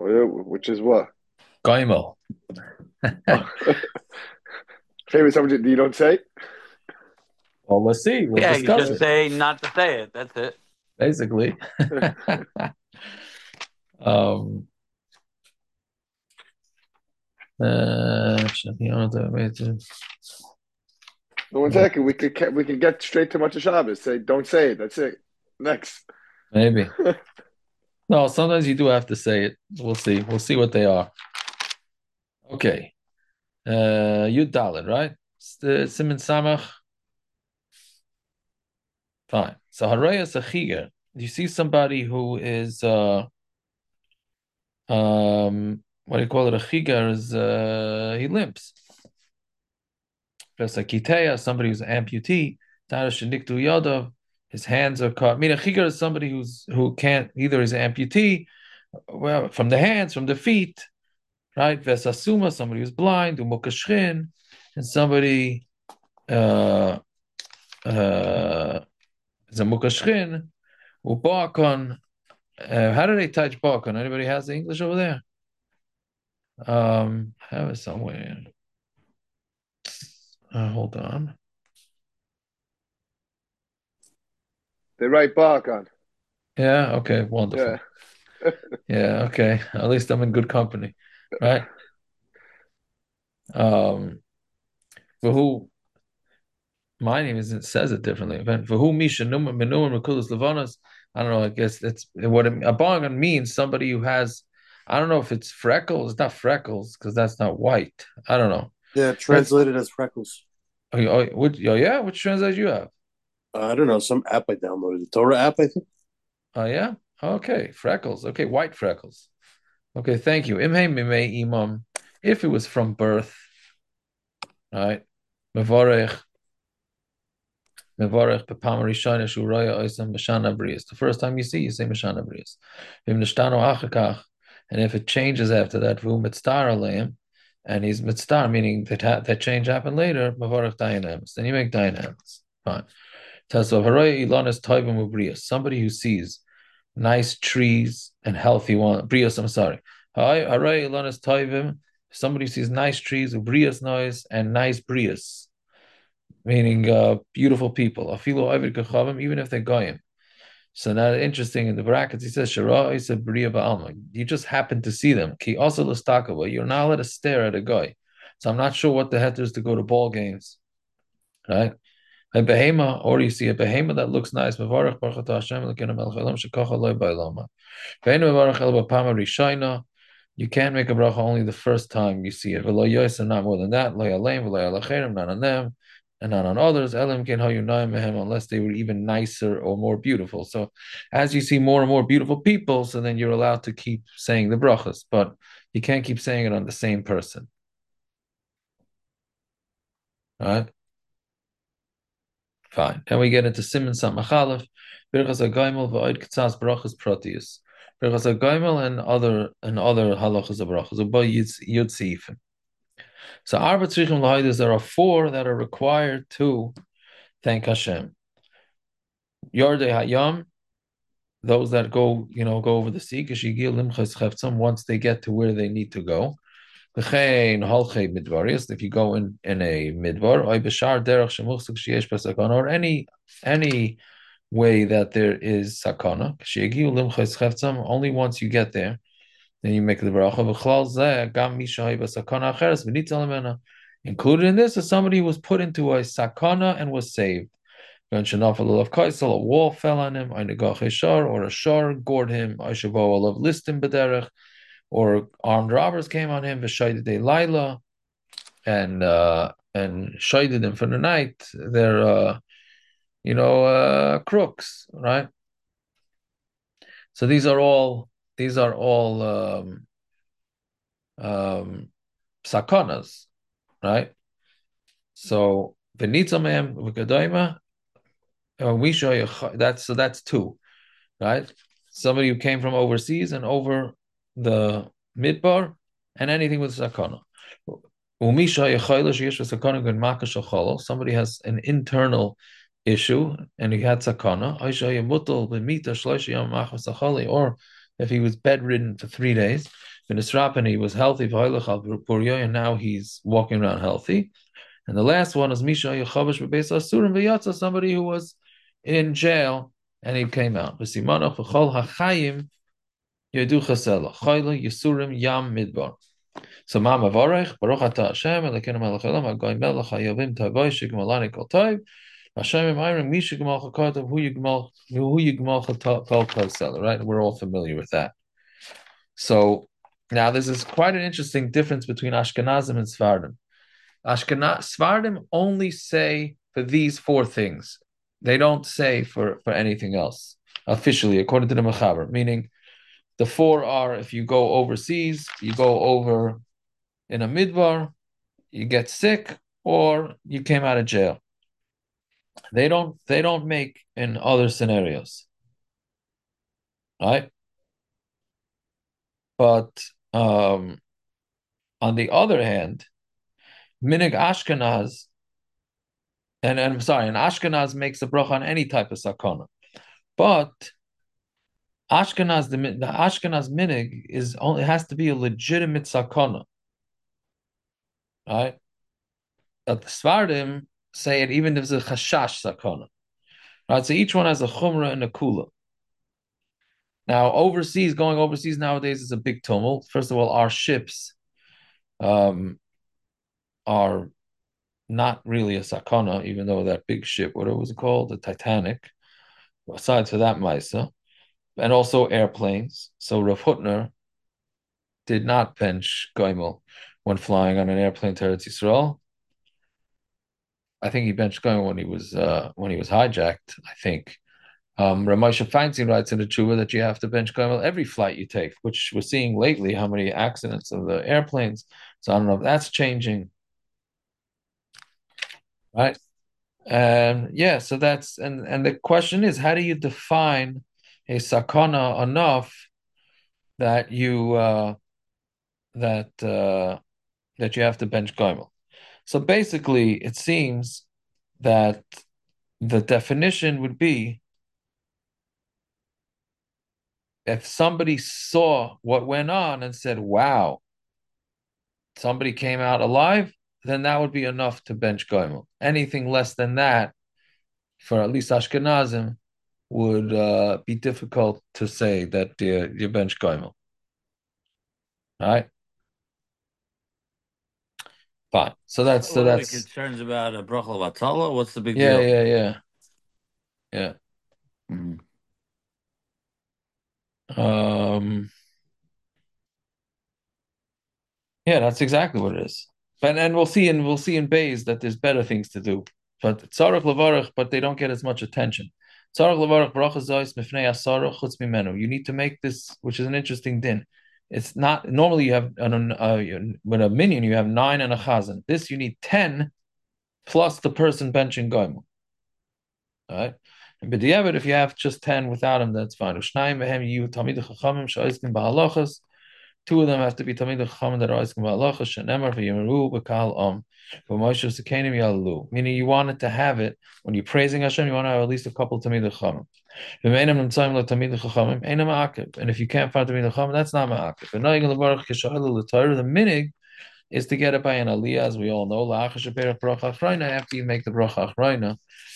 Oh, yeah, which is what? Goimel. Oh, famous subject you don't say? Well, let's see. We'll Yeah, you discuss just it. say not to say it. That's it. Basically. um, One second, we could get straight to Matzah Shabbos. Say, don't say it. That's it. Next. maybe. No, sometimes you do have to say it. We'll see. We'll see what they are. Okay. Yud Dalet, right? It's the Siman Samach. Fine. So Haraya Sachiga. You see somebody who is what do you call it? A chiga is he limps. Just like Kiteya, somebody who's an amputee, Tarash Niktu Yadav, his hands are cut. I mean, a chiga is somebody who can't either is an amputee, well, from the hands, from the feet, right? Vesasuma, somebody who's blind, umukashrin, and somebody uh is a mukashrin, ubakon. How do they touch bakon? Anybody has the English over there? Have it somewhere. Hold on. They write bark on. Yeah, okay, Yeah. wonderful. Yeah, okay. At least I'm in good company, right? For who my name is it says it differently. But for who Misha Numa Menuma Makulas Lavanas, I don't know, I guess that's what a bargain means, somebody who has I don't know if it's freckles, it's not freckles, because that's not white. I don't know. Yeah, That's translated as freckles. yeah, which translation you have? I don't know, some app I downloaded, the Torah app, I think. Oh yeah? Okay, freckles. Okay, white freckles. Okay, thank you. Imam. If it was from birth, right? Mevarech, Mevarech bepam rishona shuraya oisam mashana brias. The first time you see, you say mashana brias. Vim nishtano achakach, and if it changes after that, vu mitzstar aleim, and he's mitzstar, meaning that change happened later, Mevarech dayanams. Then you make dayanams. Fine. So haraya ilanis toivim ubrias. Somebody who sees nice trees and healthy ones. Brios, I'm sorry. Haraya ilanis toivim. Somebody who sees nice trees, ubrias noise, and nice brias meaning beautiful people. Afilu ovid kachavim, even if they're goyim. So now, interesting in the brackets, he says shara is a bria ba'alma. You just happen to see them. Ki also l'stakava. You're not allowed to stare at a guy. So I'm not sure what the head is to go to ball games, right? A behema, or you see a behema that looks nice. Mevarach baruch atah Hashem l'kenu melech olam shekacha loy ba'ilama. Ve'enu mevarach el b'pama rishayna. You can't make a bracha only the first time you see it. V'lo yoysa, not more than that. Lo yaleim, v'lo yalacherim, not on them, and not on others. Elim ken hayu naim mehem, unless they were even nicer or more beautiful. So, as you see more and more beautiful people, so then you're allowed to keep saying the brachas, but you can't keep saying it on the same person. All right, fine. Then we get into Siman Samachalef, Birchas Agaimel v'oid Ketzas brachas protius. Birchas Agaimel and other halachas of brachas. Uba Yud Seifim. So Arba Tzrichim L'Haidas, there are four that are required to thank Hashem. Yordei Hayam, those that go over the sea, Kishigil Limchas Cheftzam, once they get to where they need to go. V'chein Holchei Midvaris, if you go in a midvar, Oy B'shar Derech Shemuchsuk Sheyesh B'Sakana, or any way that there is sakana. Kishigil Limchas Cheftzam, only once you get there. Then you make the bracha. Included in this is somebody who was put into a sakana and was saved. A wall fell on him, or a shar gored him, or armed robbers came on him, and shaded him for the night. They're crooks, right? So these are all um, sakanas, right? So v'nitzamem v'kadoima, we show you that's two, right? Somebody who came from overseas and over the midbar, and anything with sakana. Somebody has an internal issue and he had sakana, or if he was bedridden for 3 days, and he was healthy, and now he's walking around healthy. And the last one is Misha Yechavish Bebeis Asurim V'Yatza, somebody who was in jail and he came out. V'simanach v'chol hachayim yedu chasela chayla Yisurim Yam Midbar. So Ma Mavarech Baruch Ata Hashem Elokeinu Melech Haolam Hagoy Melech Hayavim Tavoy Shigmalani Kol Tov Hashem Imayrim Misha Gmal Chakotov Hu Yigmal Kol Kosela. Right, we're all familiar with that. So now this is quite an interesting difference between Ashkenazim and Sfardim. Sfardim only say for these four things. They don't say for anything else officially, according to the Mechaber. Meaning, the four are: if you go overseas, you go over in a midbar, you get sick, or you came out of jail. They don't make in other scenarios, right? But on the other hand, Minig Ashkenaz, and I'm sorry, and Ashkenaz makes a bracha on any type of sakana, but Ashkenaz, the Ashkenaz minig is only has to be a legitimate sakana, right? But the Svardim say it even if it's a chashash sakana, right? So each one has a chumrah and a kula. Now, going overseas nowadays is a big tumult. First of all, our ships are not really a sakana, even though that big ship, what was it called? The Titanic. Aside for that, Maisa, and also airplanes. So Rav Hutner did not bench Goimel when flying on an airplane to Eretz Yisrael. I think he benched Goimel when he was hijacked. I think Ramosha Feinstein writes in the Tshuva that you have to bench Goimel every flight you take, which we're seeing lately. How many accidents of the airplanes? So I don't know if that's changing, right? Yeah, so that's and the question is, how do you define a sakana enough that you that you have to bench goimel? So basically, it seems that the definition would be if somebody saw what went on and said, "Wow, somebody came out alive," then that would be enough to bench goimel. Anything less than that, for at least Ashkenazim, would be difficult to say that you bench goimel. All right. Fine. So that's concerns about a bracha vatala. What's the big deal? Yeah. Mm-hmm. Yeah, that's exactly what it is. And we'll see in Bays that there's better things to do. But tzarich levarach, but they don't get as much attention. Tzarich levarach bracha zois mifnei asara chutz mimenu. You need to make this, which is an interesting din. It's not normally you have with a minion you have 9 and a chazan. This you need 10 plus the person benching goimel. All right. And b'diavad, if you have just 10 without him, that's fine. Ushnayim behem you tamid chachamim sha'iskin ba'halachas. 2 of them have to be tamid chachamim that are iskin ba'halachas. Shenemar v'yimeru b'kal v'moshe sekenim yalu. Meaning you wanted to have it when you're praising Hashem. You want to have at least a couple tamid chachamim. And if you can't find tamid chachamim, that's not ma'akev. The minig is to get it by an aliyah, as we all know. After you make the bracha achrayna.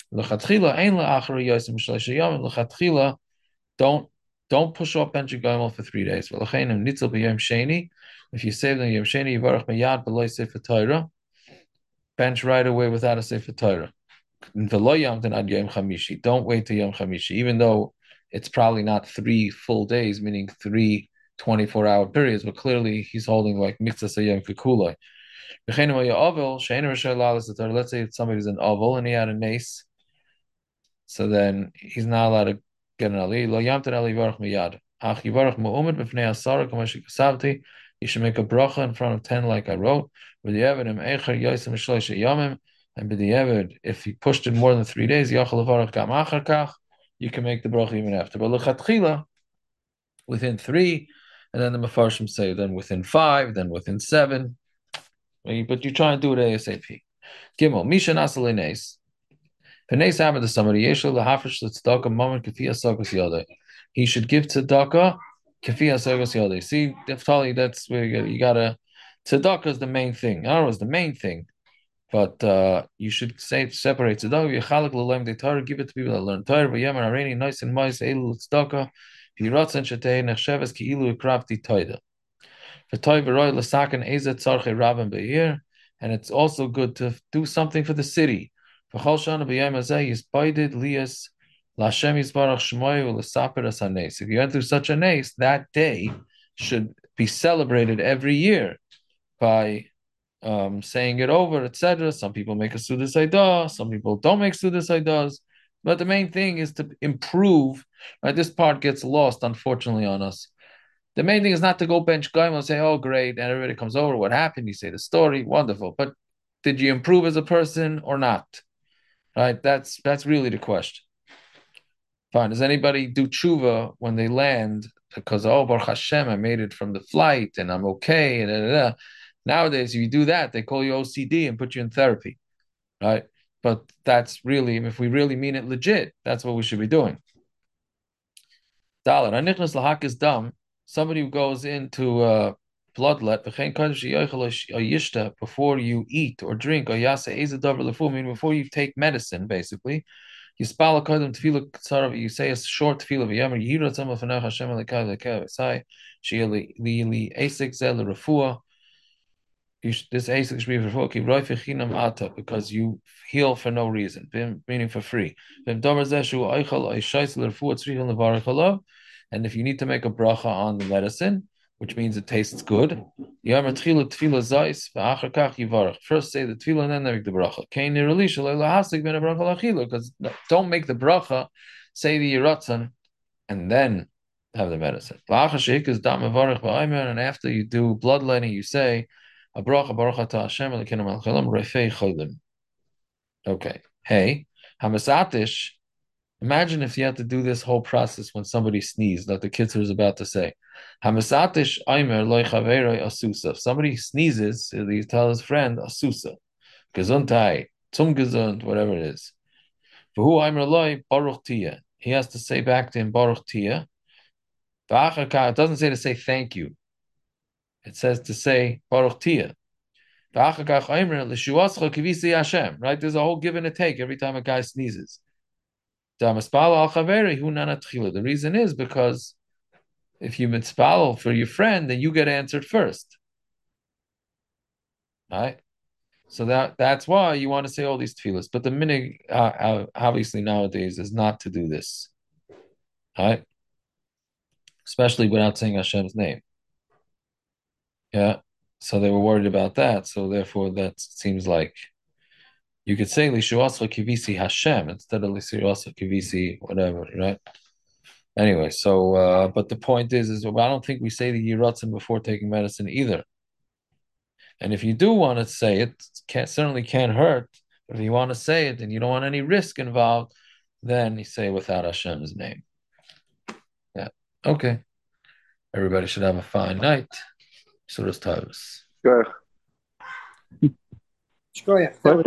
Don't push off bench goimel for 3 days. If you save them yom sheni, yivarach miyad b'loy sefer Torah, bench right away without a sefer Torah. Don't wait till yom chamishi, even though it's probably not 3 full days, meaning 3 24-hour periods, but clearly he's holding like mitzvah sayom kikuloi. Let's say somebody's an oval and he had a nace, so then he's not allowed to get an ali. You should make a bracha in front of 10, like I wrote. And if he pushed it more than 3 days, you can make the bracha even after. But within 3, and then the Mefarshim say then within 5, then within 7. But you try and do it ASAP. Gimel, Misha Nasal Nes. Penes happened to somebody, Yeshua Lahafish Tzedakah Moment Kafiya Sakas Yada. He should give tzedakah Kafia Sogos Yode. See, Deftali, that's where you gotta tzedakah is the main thing. I was the main thing. But you should separate tzedakah. Yechalak l'leim de Torah. Give it to people that learn Torah. V'yemer areni nice and mice elu tzedakah. V'yiratzen shetei nechsheves ki ilu ikravti toida. V'toy v'roy l'saken ezet tzarchei rabim be'ir. And it's also good to do something for the city. V'chol shana b'yem hazeh yispaidid lias l'Hashem yisbarach shmoy u'lesaper as hanes. If you went through such a nes, that day should be celebrated every year by saying it over, etc. Some people make a Sudas Aidah, some people don't make Sudas Aidahs. But the main thing is to improve. Right? This part gets lost, unfortunately, on us. The main thing is not to go bench Gaim and say, oh, great, and everybody comes over. What happened? You say the story, wonderful. But did you improve as a person or not? Right? That's really the question. Fine. Does anybody do tshuva when they land because, oh, Baruch Hashem, I made it from the flight and I'm okay, and da, da, da. Nowadays, if you do that, they call you OCD and put you in therapy, right? But that's really, if we really mean it legit, that's what we should be doing. Dalet, anichnas lahak is dumb. Somebody who goes into bloodlet before you eat or drink, or meaning before you take medicine, basically. You spal kodem tefillah tzarav. You say a short tefillah v'yamer yira tzama v'nach Hashem lekai lekai v'sai she'eli esek zel refuah. This asik should be for ki roy fechinam ata, because you heal for no reason, meaning for free. And if you need to make a bracha on the medicine, which means it tastes good, first say the tefillah and then make the bracha. Because don't make the bracha, say the yiratzon, and then have the medicine. And after you do bloodletting, you say a bracha baruch atah Hashem Elokeinu melech haolam refei cholim. Okay. Hey, hamasatish. Imagine if you had to do this whole process when somebody sneezed, like the kids was about to say. Hamasatish aimer loy chaveroi asusa. If somebody sneezes, you tell his friend asusa, gesundheit, zum gesund, whatever it is. V'hu aimer loy baruch tia. He has to say back to him baruch tia. It doesn't say to say thank you. It says to say baruch tia. Right? There's a whole give and a take every time a guy sneezes. The reason is because if you mitzpal for your friend, then you get answered first. Right? So that's why you want to say all these tefillahs. But the minig, obviously nowadays, is not to do this. Right? Especially without saying Hashem's name. Yeah. So they were worried about that. So therefore, that seems like you could say Lishuascha Kivisi Hashem instead of Lishuascha Kivisi whatever, right? Anyway, so but the point is I don't think we say the Yiratzim before taking medicine either. And if you do want to say it, certainly can't hurt. But if you want to say it and you don't want any risk involved, then you say without Hashem's name. Yeah. Okay. Everybody should have a fine night. Surah Tavis. Good.